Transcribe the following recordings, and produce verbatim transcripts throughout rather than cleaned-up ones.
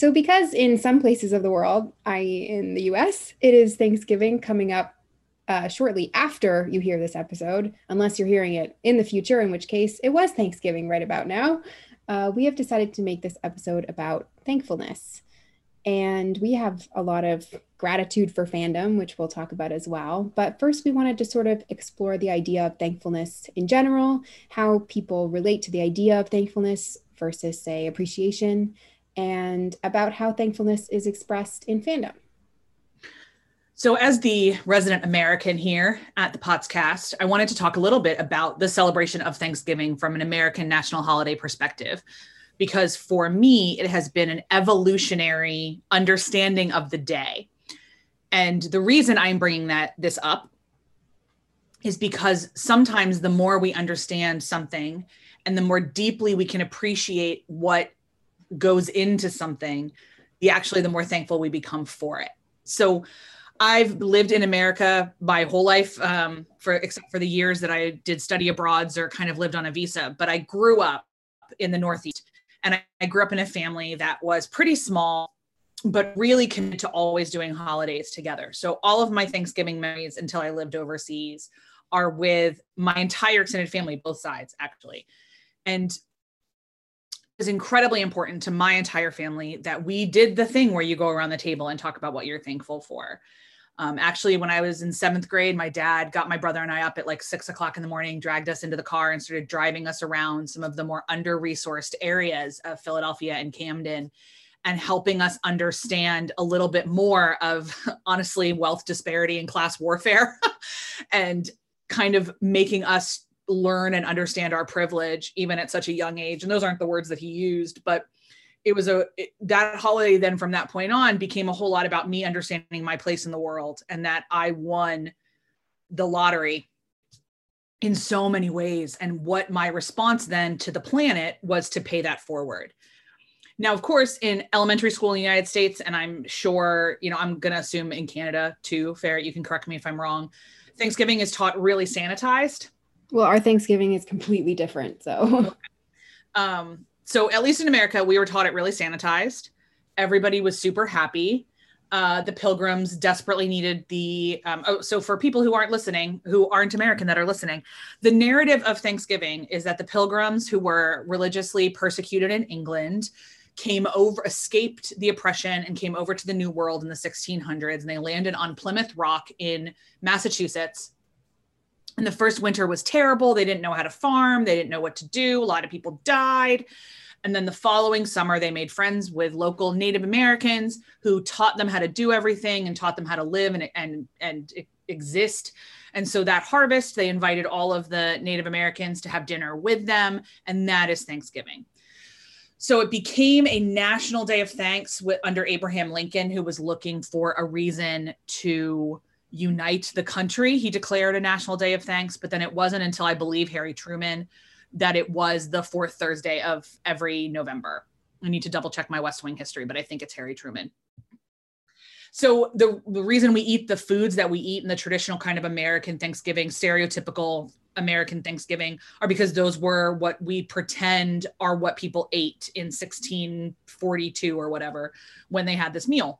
So, because in some places of the world, that is in the U S, it is Thanksgiving coming up uh, shortly after you hear this episode, unless you're hearing it in the future, in which case it was Thanksgiving right about now, uh, we have decided to make this episode about thankfulness. And we have a lot of gratitude for fandom, which we'll talk about as well. But first, we wanted to sort of explore the idea of thankfulness in general, how people relate to the idea of thankfulness versus, say, appreciation, and about how thankfulness is expressed in fandom. So as the resident American here at the Potscast, I wanted to talk a little bit about the celebration of Thanksgiving from an American national holiday perspective, because for me, it has been an evolutionary understanding of the day. And the reason I'm bringing that this up is because sometimes the more we understand something and the more deeply we can appreciate what goes into something, the actually the more thankful we become for it. So I've lived in America my whole life, um, for except for the years that I did study abroads or kind of lived on a visa. But I grew up in the Northeast, and I, I grew up in a family that was pretty small, but really committed to always doing holidays together. So all of my Thanksgiving memories until I lived overseas are with my entire extended family, both sides, actually. And is incredibly important to my entire family that we did the thing where you go around the table and talk about what you're thankful for. Um, actually, when I was in seventh grade, my dad got my brother and I up at like six o'clock in the morning, dragged us into the car and started driving us around some of the more under-resourced areas of Philadelphia and Camden, and helping us understand a little bit more of, honestly, wealth disparity and class warfare, and kind of making us learn and understand our privilege even at such a young age. And those aren't the words that he used, but it was a, it, that holiday then from that point on became a whole lot about me understanding my place in the world, and that I won the lottery in so many ways. And what my response then to the planet was to pay that forward. Now, of course, in elementary school in the United States, and I'm sure, you know, I'm going to assume in Canada too, Fair, you can correct me if I'm wrong, Thanksgiving is taught really sanitized. Well, our Thanksgiving is completely different. So, um, so at least in America, we were taught it really sanitized. Everybody was super happy. Uh, the Pilgrims desperately needed the, um, oh, so for people who aren't listening, who aren't American that are listening, the narrative of Thanksgiving is that the Pilgrims, who were religiously persecuted in England, came over, escaped the oppression and came over to the New World in the sixteen hundreds. And they landed on Plymouth Rock in Massachusetts. And the first winter was terrible. They didn't know how to farm. They didn't know what to do. A lot of people died. And then the following summer, they made friends with local Native Americans who taught them how to do everything and taught them how to live and, and, and exist. And so that harvest, they invited all of the Native Americans to have dinner with them. And that is Thanksgiving. So it became a national day of thanks with, under Abraham Lincoln, who was looking for a reason to unite the country. He declared a national day of thanks, but then it wasn't until I believe Harry Truman that it was the fourth Thursday of every November. I need to double check my West Wing history, but I think it's Harry Truman. So the, the reason we eat the foods that we eat in the traditional kind of American Thanksgiving, stereotypical American Thanksgiving, are because those were what we pretend are what people ate in sixteen forty-two or whatever when they had this meal.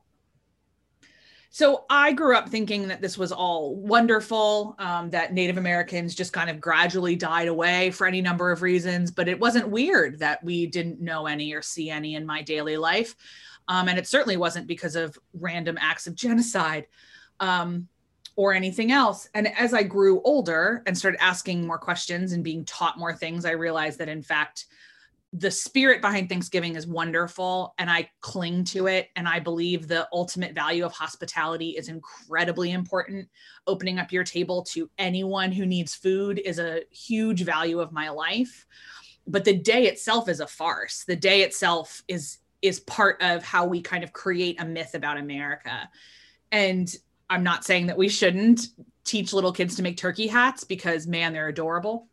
So I grew up thinking that this was all wonderful, um, that Native Americans just kind of gradually died away for any number of reasons, but it wasn't weird that we didn't know any or see any in my daily life. Um, and it certainly wasn't because of random acts of genocide um, or anything else. And as I grew older and started asking more questions and being taught more things, I realized that in fact, the spirit behind Thanksgiving is wonderful, and I cling to it. And I believe the ultimate value of hospitality is incredibly important. Opening up your table to anyone who needs food is a huge value of my life. But the day itself is a farce. The day itself is, is part of how we kind of create a myth about America. And I'm not saying that we shouldn't teach little kids to make turkey hats because, man, they're adorable.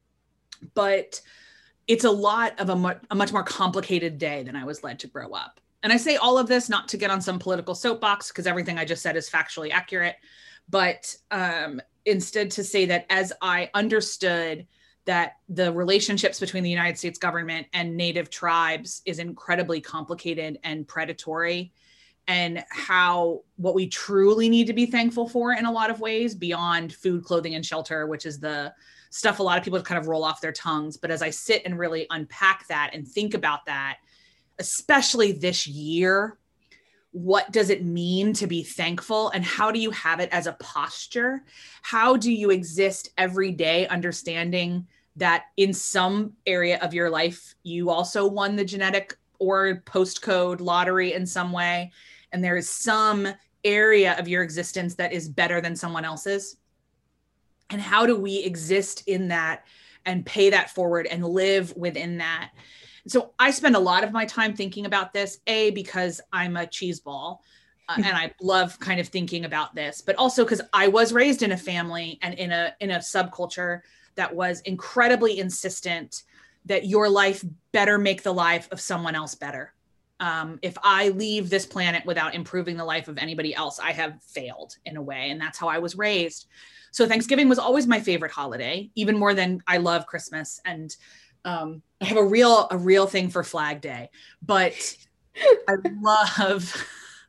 But it's a lot of a, mu- a much more complicated day than I was led to grow up. And I say all of this not to get on some political soapbox, because everything I just said is factually accurate, but um, instead to say that as I understood that the relationships between the United States government and Native tribes is incredibly complicated and predatory, and how what we truly need to be thankful for in a lot of ways beyond food, clothing, and shelter, which is the stuff a lot of people kind of roll off their tongues. But as I sit and really unpack that and think about that, especially this year, what does it mean to be thankful, and how do you have it as a posture? How do you exist every day understanding that in some area of your life, you also won the genetic or postcode lottery in some way, and there is some area of your existence that is better than someone else's? And how do we exist in that and pay that forward and live within that? So I spend a lot of my time thinking about this, A, because I'm a cheese ball uh, and I love kind of thinking about this, but also because I was raised in a family and in a in a subculture that was incredibly insistent that your life better make the life of someone else better. Um, if I leave this planet without improving the life of anybody else, I have failed in a way. And that's how I was raised. So Thanksgiving was always my favorite holiday, even more than I love Christmas. And um, I have a real, a real thing for Flag Day, but I love,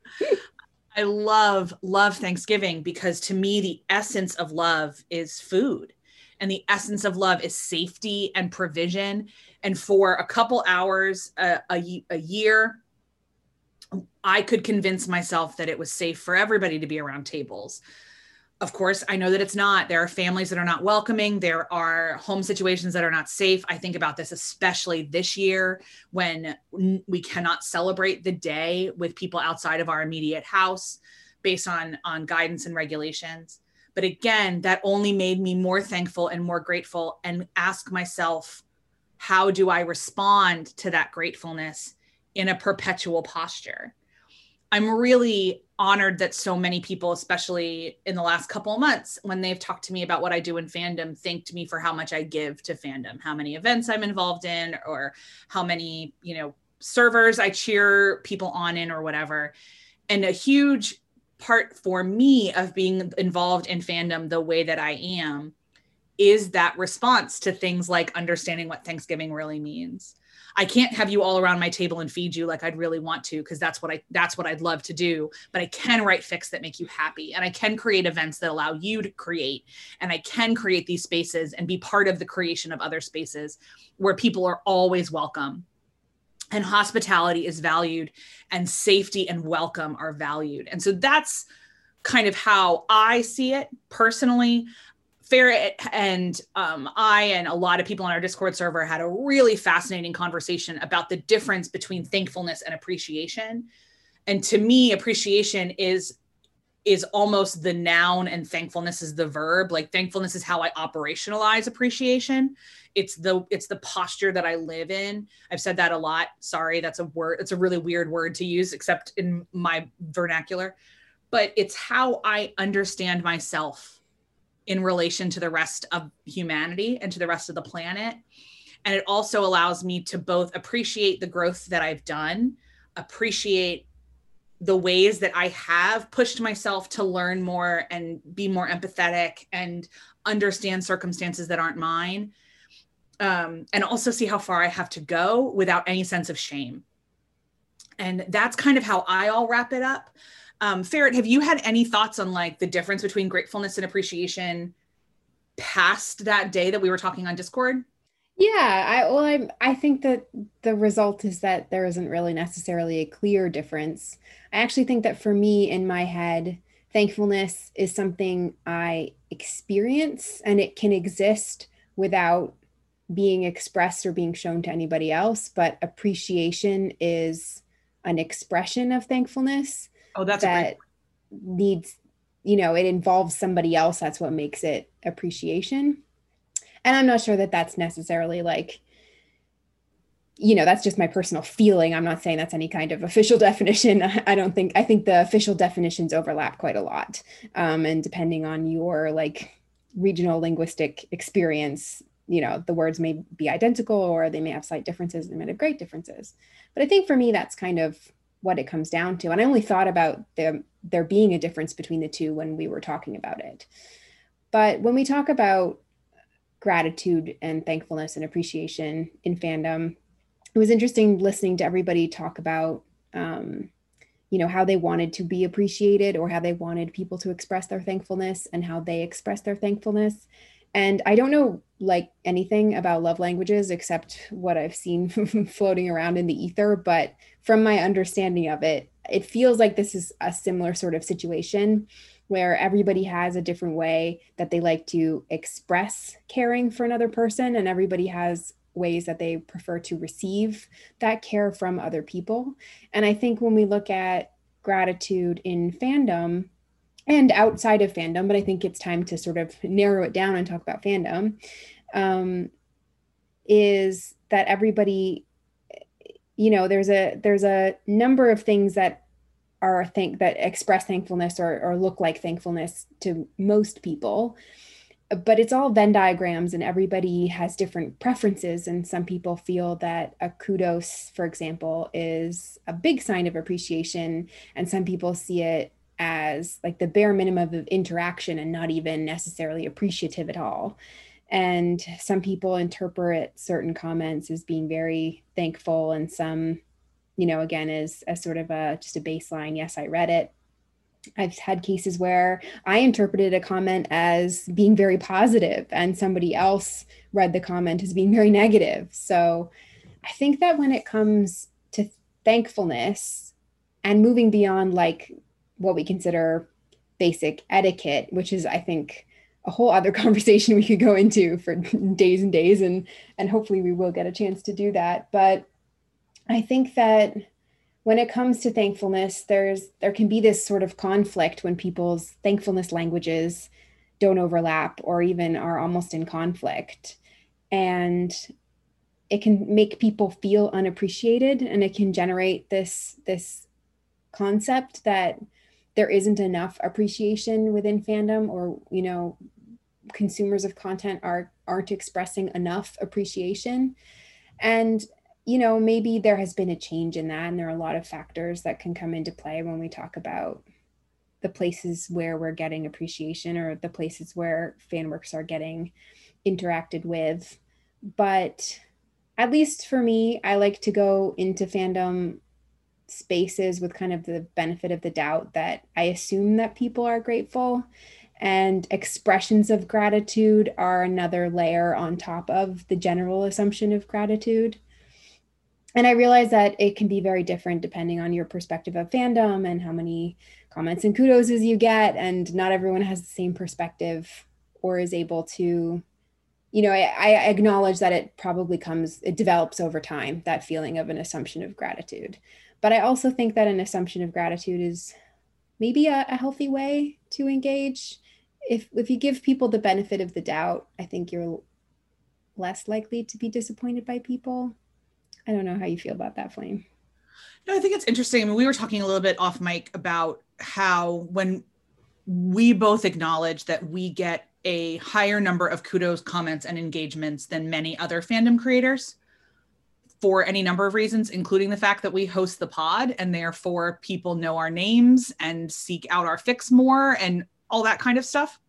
I love, love Thanksgiving because to me, the essence of love is food. And the essence of love is safety and provision. And for a couple hours a, a, a year, I could convince myself that it was safe for everybody to be around tables. Of course, I know that it's not. There are families that are not welcoming. There are home situations that are not safe. I think about this especially this year when we cannot celebrate the day with people outside of our immediate house based on, on guidance and regulations. But again, that only made me more thankful and more grateful, and ask myself, how do I respond to that gratefulness in a perpetual posture? I'm really honored that so many people, especially in the last couple of months, when they've talked to me about what I do in fandom, thanked me for how much I give to fandom, how many events I'm involved in, or how many, you know, servers I cheer people on in, or whatever. And a huge part for me of being involved in fandom the way that I am is that response to things like understanding what Thanksgiving really means. I can't have you all around my table and feed you like I'd really want to, because that's what I that's what I'd love to do. But I can write fics that make you happy, and I can create events that allow you to create, and I can create these spaces and be part of the creation of other spaces where people are always welcome, and hospitality is valued, and safety and welcome are valued. And so that's kind of how I see it personally. Ferret and um, I and a lot of people on our Discord server had a really fascinating conversation about the difference between thankfulness and appreciation. And to me, appreciation is is almost the noun and thankfulness is the verb. Like thankfulness is how I operationalize appreciation. It's the it's the posture that I live in. I've said that a lot. Sorry, that's a word. It's a really weird word to use, except in my vernacular. But it's how I understand myself in relation to the rest of humanity and to the rest of the planet. And it also allows me to both appreciate the growth that I've done, appreciate the ways that I have pushed myself to learn more and be more empathetic and understand circumstances that aren't mine. Um, and also see how far I have to go without any sense of shame. And that's kind of how I all wrap it up. Um, Ferret, have you had any thoughts on like the difference between gratefulness and appreciation past that day that we were talking on Discord? Yeah, I well, I I think that the result is that there isn't really necessarily a clear difference. I actually think that for me in my head, thankfulness is something I experience, and it can exist without being expressed or being shown to anybody else. But appreciation is an expression of thankfulness. Oh, that's that a great needs, you know, it involves somebody else. That's what makes it appreciation. And I'm not sure that that's necessarily like, you know, that's just my personal feeling. I'm not saying that's any kind of official definition. I don't think, I think the official definitions overlap quite a lot. Um, and depending on your like regional linguistic experience, you know, the words may be identical or they may have slight differences, they may have great differences. But I think for me, that's kind of what it comes down to. And I only thought about the, there being a difference between the two when we were talking about it. But when we talk about gratitude and thankfulness and appreciation in fandom. It was interesting listening to everybody talk about, um, you know, how they wanted to be appreciated or how they wanted people to express their thankfulness and how they express their thankfulness. And I don't know like anything about love languages except what I've seen floating around in the ether. But from my understanding of it, it feels like this is a similar sort of situation where everybody has a different way that they like to express caring for another person, and everybody has ways that they prefer to receive that care from other people. And I think when we look at gratitude in fandom and outside of fandom, but I think it's time to sort of narrow it down and talk about fandom, um, is that everybody, you know, there's a there's a number of things that are thank that express thankfulness or, or look like thankfulness to most people, but it's all Venn diagrams and everybody has different preferences. And some people feel that a kudos, for example, is a big sign of appreciation. And some people see it as like the bare minimum of interaction and not even necessarily appreciative at all. And some people interpret certain comments as being very thankful, and some, you know, again, as, as sort of a just a baseline, yes, I read it. I've had cases where I interpreted a comment as being very positive and somebody else read the comment as being very negative. So I think that when it comes to thankfulness and moving beyond like what we consider basic etiquette, which is, I think, a whole other conversation we could go into for days and days, and and hopefully we will get a chance to do that. But I think that when it comes to thankfulness, there's there can be this sort of conflict when people's thankfulness languages don't overlap or even are almost in conflict. And it can make people feel unappreciated, and it can generate this, this concept that there isn't enough appreciation within fandom, or, you know, consumers of content are, aren't expressing enough appreciation. And you know, maybe there has been a change in that, and there are a lot of factors that can come into play when we talk about the places where we're getting appreciation or the places where fan works are getting interacted with. But at least for me, I like to go into fandom spaces with kind of the benefit of the doubt that I assume that people are grateful, and expressions of gratitude are another layer on top of the general assumption of gratitude. And I realize that it can be very different depending on your perspective of fandom and how many comments and kudos you get. And not everyone has the same perspective or is able to, you know, I, I acknowledge that it probably comes, it develops over time, that feeling of an assumption of gratitude. But I also think that an assumption of gratitude is maybe a, a healthy way to engage. If, if you give people the benefit of the doubt, I think you're less likely to be disappointed by people. I don't know how you feel about that, Flame. No, I think it's interesting. I mean, we were talking a little bit off mic about how when we both acknowledge that we get a higher number of kudos, comments, and engagements than many other fandom creators for any number of reasons, including the fact that we host the pod and therefore people know our names and seek out our fics more and all that kind of stuff.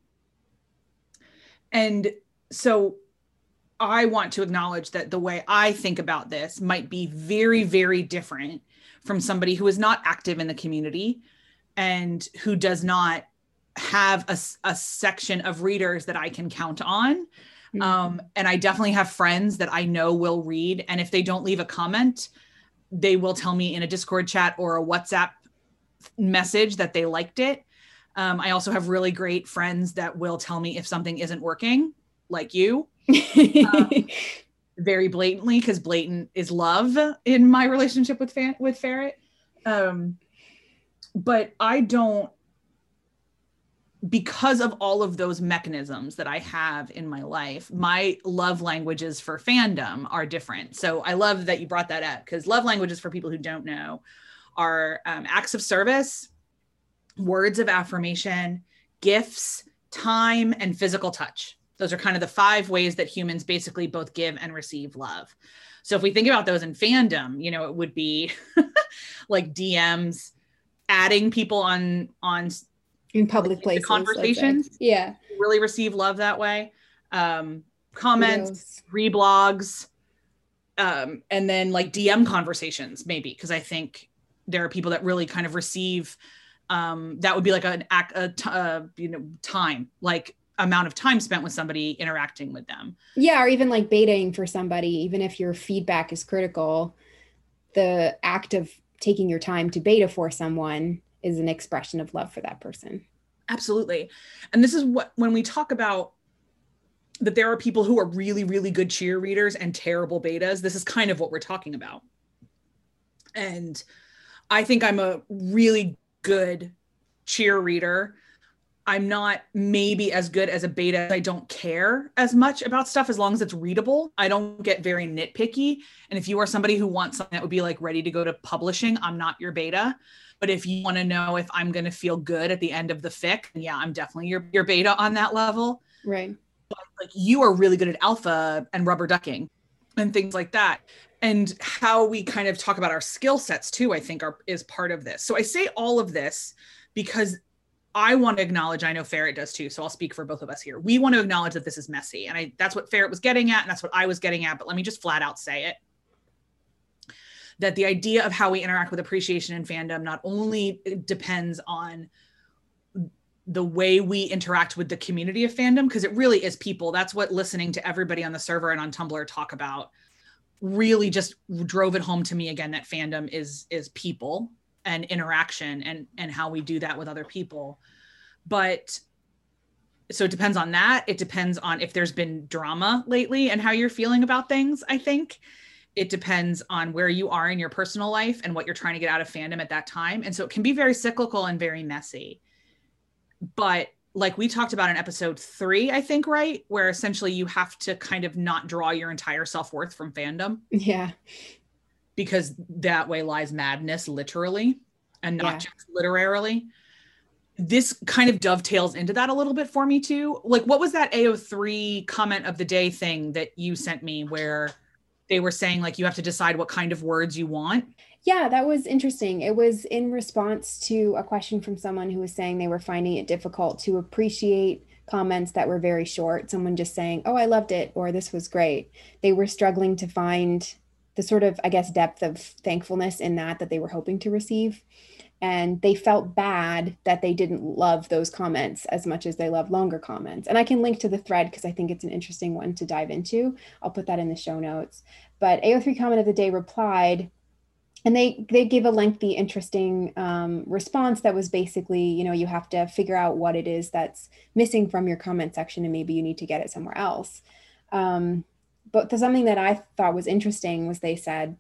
And so I want to acknowledge that the way I think about this might be very, very different from somebody who is not active in the community and who does not have a, a section of readers that I can count on. Mm-hmm. Um, and I definitely have friends that I know will read. And if they don't leave a comment, they will tell me in a Discord chat or a WhatsApp message that they liked it. Um, I also have really great friends that will tell me if something isn't working, like you. um, very blatantly, because blatant is love in my relationship with fan with Ferret. Um, but I don't, because of all of those mechanisms that I have in my life, my love languages for fandom are different. So I love that you brought that up, because love languages, for people who don't know, are um, acts of service, words of affirmation, gifts, time, and physical touch. Those are kind of the five ways that humans basically both give and receive love. So if we think about those in fandom, you know, it would be like D Ms, adding people on, on in public places, conversations. Yeah. Really receive love that way. Um, comments, reblogs, um, and then like D M conversations, maybe, because I think there are people that really kind of receive, um, that would be like an act, a t- uh, you know, time, like amount of time spent with somebody interacting with them. Yeah, or even like betaing for somebody, even if your feedback is critical, the act of taking your time to beta for someone is an expression of love for that person. Absolutely. And this is what, when we talk about that there are people who are really, really good cheerleaders and terrible betas, this is kind of what we're talking about. And I think I'm a really good cheer reader. I'm not maybe as good as a beta. I don't care as much about stuff as long as it's readable. I don't get very nitpicky. And if you are somebody who wants something that would be like ready to go to publishing, I'm not your beta. But if you want to know if I'm going to feel good at the end of the fic, yeah, I'm definitely your, your beta on that level. Right. But like you are really good at alpha and rubber ducking and things like that. And how we kind of talk about our skill sets too, I think are, is part of this. So I say all of this because I want to acknowledge, I know Ferret does too, so I'll speak for both of us here. We want to acknowledge that this is messy. And I, that's what Ferret was getting at, and that's what I was getting at, but let me just flat out say it. That the idea of how we interact with appreciation in fandom not only depends on the way we interact with the community of fandom, because it really is people. That's what listening to everybody on the server and on Tumblr talk about really just drove it home to me again, that fandom is is people and interaction and and how we do that with other people. But so it depends on that. It depends on if there's been drama lately and how you're feeling about things. I think it depends on where you are in your personal life and what you're trying to get out of fandom at that time. And so it can be very cyclical and very messy. But like we talked about in episode three, I think, right? Where essentially you have to kind of not draw your entire self-worth from fandom. Yeah. Because that way lies madness, literally, and not yeah. just literarily. This kind of dovetails into that a little bit for me too. Like, what was that A O three comment of the day thing that you sent me where they were saying like you have to decide what kind of words you want? Yeah, that was interesting. It was in response to a question from someone who was saying they were finding it difficult to appreciate comments that were very short. Someone just saying, oh, I loved it, or this was great. They were struggling to find the sort of, I guess, depth of thankfulness in that that they were hoping to receive. And they felt bad that they didn't love those comments as much as they love longer comments. And I can link to the thread because I think it's an interesting one to dive into. I'll put that in the show notes. But A O three comment of the day replied, and they they gave a lengthy, interesting um, response that was basically, you know, you have to figure out what it is that's missing from your comment section, and maybe you need to get it somewhere else. Um, but something that I thought was interesting was they said,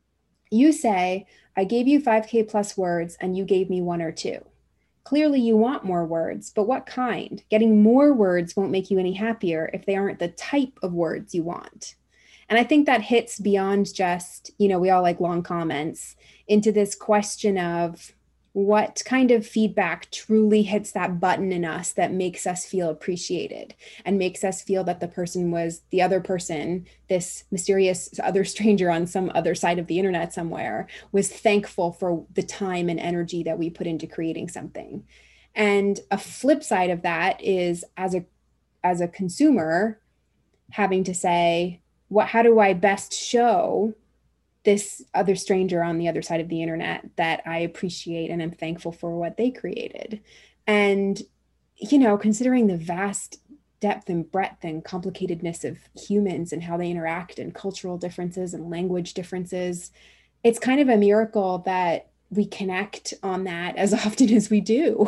you say, I gave you five K plus words and you gave me one or two. Clearly you want more words, but what kind? Getting more words won't make you any happier if they aren't the type of words you want. And I think that hits beyond just, you know, we all like long comments, into this question of what kind of feedback truly hits that button in us that makes us feel appreciated and makes us feel that the person was the other person, this mysterious other stranger on some other side of the internet somewhere, was thankful for the time and energy that we put into creating something. And a flip side of that is as a as a consumer having to say, what, how do I best show this other stranger on the other side of the internet that I appreciate and am thankful for what they created? And, you know, considering the vast depth and breadth and complicatedness of humans and how they interact and cultural differences and language differences, it's kind of a miracle that we connect on that as often as we do.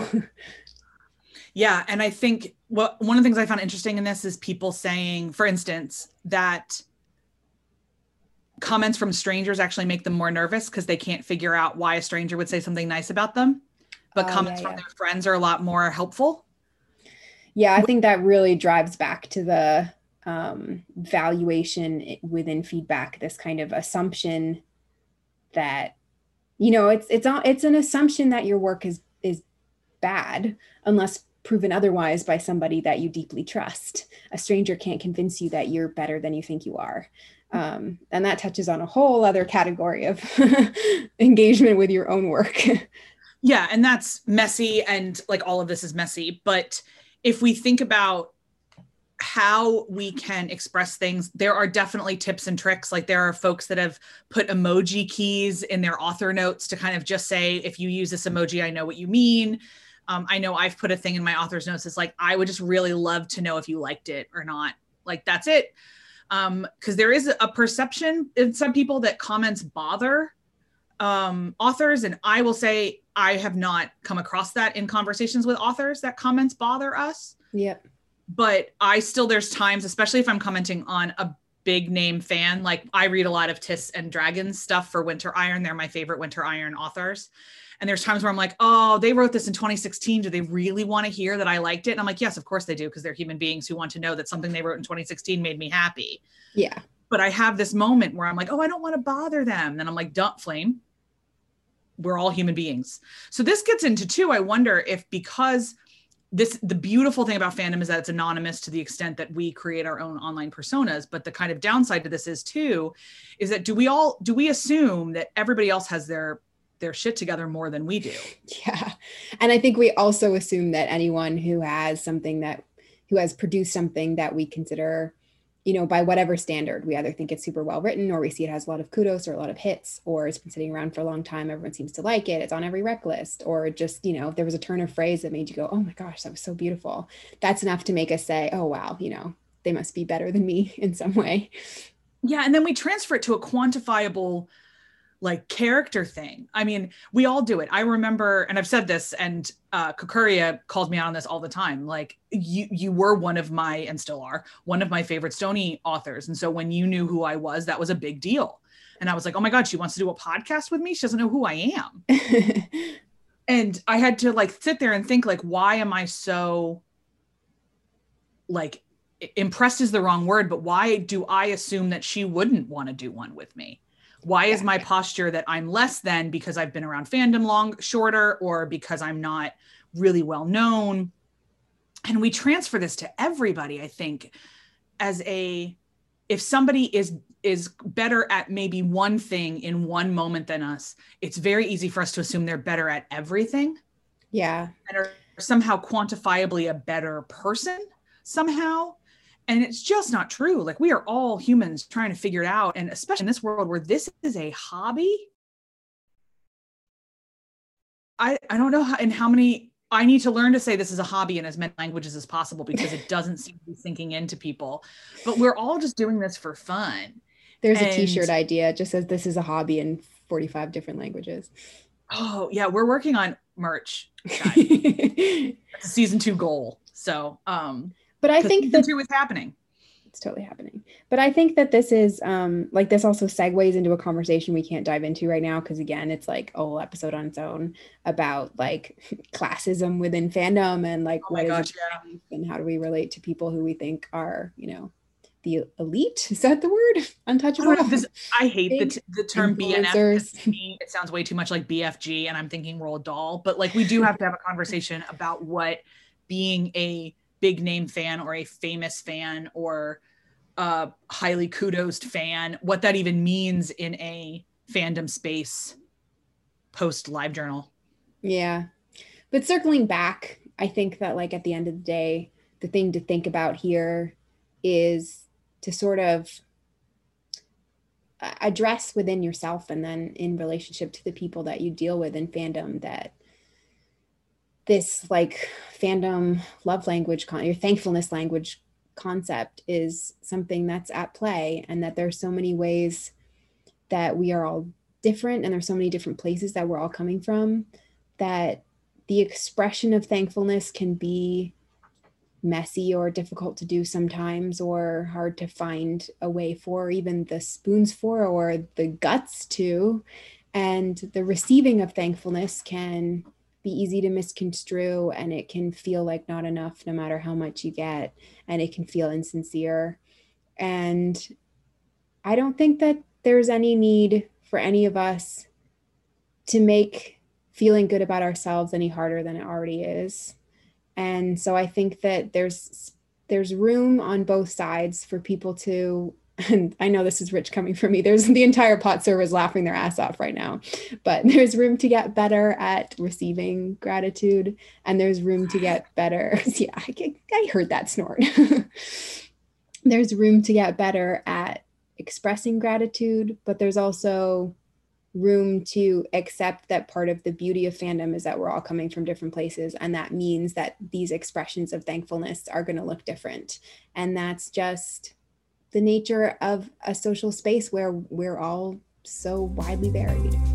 Yeah. And I think what one of the things I found interesting in this is people saying, for instance, that comments from strangers actually make them more nervous because they can't figure out why a stranger would say something nice about them. But uh, comments yeah, yeah. from their friends are a lot more helpful. Yeah, I think that really drives back to the um, valuation within feedback, this kind of assumption that, you know, it's it's it's an assumption that your work is is bad unless proven otherwise by somebody that you deeply trust. A stranger can't convince you that you're better than you think you are. Um, and that touches on a whole other category of engagement with your own work. Yeah. And that's messy. And like all of this is messy. But if we think about how we can express things, there are definitely tips and tricks. Like there are folks that have put emoji keys in their author notes to kind of just say, if you use this emoji, I know what you mean. Um, I know I've put a thing in my author's notes. It's like, I would just really love to know if you liked it or not. Like, that's it. Um, cause there is a perception in some people that comments bother um, authors. And I will say, I have not come across that in conversations with authors, that comments bother us. Yep. But I still, there's times, especially if I'm commenting on a big name fan, like I read a lot of Tiss and Dragons stuff for Winter Iron. They're my favorite Winter Iron authors. And there's times where I'm like, oh, they wrote this in twenty sixteen. Do they really want to hear that I liked it? And I'm like, yes, of course they do. Because they're human beings who want to know that something they wrote in twenty sixteen made me happy. Yeah. But I have this moment where I'm like, oh, I don't want to bother them. Then I'm like, don't flame. We're all human beings. So this gets into too, I wonder if because this, the beautiful thing about fandom is that it's anonymous to the extent that we create our own online personas. But the kind of downside to this is too, is that do we all, do we assume that everybody else has their their shit together more than we do? Yeah. And I think we also assume that anyone who has something that, who has produced something that we consider, you know, by whatever standard, we either think it's super well written or we see it has a lot of kudos or a lot of hits, or it's been sitting around for a long time. Everyone seems to like it. It's on every rec list, or just, you know, if there was a turn of phrase that made you go, oh my gosh, that was so beautiful. That's enough to make us say, oh, wow, you know, they must be better than me in some way. Yeah. And then we transfer it to a quantifiable like character thing. I mean, we all do it. I remember, and I've said this, and uh, Kukuria calls me out on this all the time. Like you, you were one of my, and still are, one of my favorite Stoney authors. And so when you knew who I was, that was a big deal. And I was like, oh my God, she wants to do a podcast with me. She doesn't know who I am. And I had to like sit there and think like, why am I so like impressed is the wrong word, but why do I assume that she wouldn't want to do one with me? Why is my posture that I'm less than because I've been around fandom long, shorter, or because I'm not really well known? And we transfer this to everybody, I think, as a, if somebody is is better at maybe one thing in one moment than us, it's very easy for us to assume they're better at everything. Yeah. And are somehow quantifiably a better person somehow. And it's just not true. Like we are all humans trying to figure it out. And especially in this world where this is a hobby, I, I don't know how, in how many, I need to learn to say this is a hobby in as many languages as possible because it doesn't seem to be sinking into people. But we're all just doing this for fun. There's and, a t-shirt idea. It just says this is a hobby in forty-five different languages. Oh yeah. We're working on merch. It's a season two goal. So, um, But I think that two is happening. It's totally happening. But I think that this is um, like this also segues into a conversation we can't dive into right now. Cause again, it's like a whole episode on its own about like classism within fandom and like, oh what gosh, is it yeah. and how do we relate to people who we think are, you know, the elite? Is that the word? Untouchable? I, this, I hate the, t- the term B N F. To me, it sounds way too much like B F G and I'm thinking Roald Dahl, but like we do have to have a conversation about what being a big name fan or a famous fan or a highly kudosed fan, what that even means in a fandom space post LiveJournal. Yeah. But circling back, I think that like at the end of the day, the thing to think about here is to sort of address within yourself and then in relationship to the people that you deal with in fandom that this like fandom love language, con- your thankfulness language concept is something that's at play, and that there's so many ways that we are all different and there's so many different places that we're all coming from, that the expression of thankfulness can be messy or difficult to do sometimes, or hard to find a way for, even the spoons for, or the guts to. And the receiving of thankfulness can be easy to misconstrue, and it can feel like not enough no matter how much you get, and it can feel insincere. And I don't think that there's any need for any of us to make feeling good about ourselves any harder than it already is. And so I think that there's there's room on both sides for people to and I know this is rich coming from me, there's the entire pot servers laughing their ass off right now, but there's room to get better at receiving gratitude, and there's room to get better. Yeah, I, I heard that snort. There's room to get better at expressing gratitude, but there's also room to accept that part of the beauty of fandom is that we're all coming from different places. And that means that these expressions of thankfulness are going to look different. And that's just the nature of a social space where we're all so widely varied.